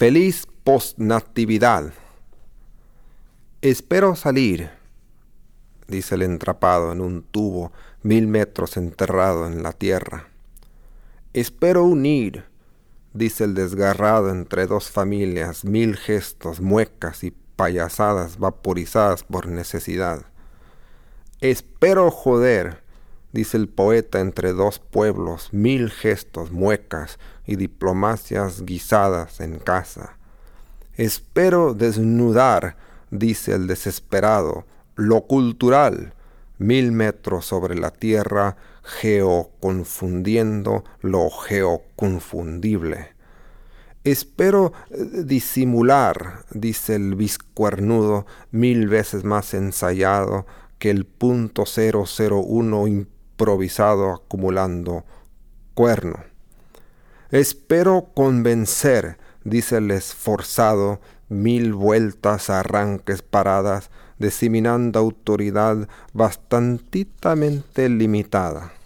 Feliz postnatividad. Espero salir, dice el entrapado en un tubo 1000 metros enterrado en la tierra. Espero unir, dice el desgarrado entre dos familias, 1000 gestos, muecas y payasadas vaporizadas por necesidad. Espero joder, dice el poeta entre dos pueblos, 1000 gestos, muecas y diplomacias guisadas en casa. Espero desnudar, dice el desesperado, lo cultural, 1000 metros sobre la tierra, geoconfundiendo lo geoconfundible. Espero disimular, dice el bizcuernudo, 1000 veces más ensayado que el .001 improvisado acumulando cuerno. Espero convencer, dice el esforzado, 1000 vueltas, arranques, paradas, diseminando autoridad bastantitamente limitada.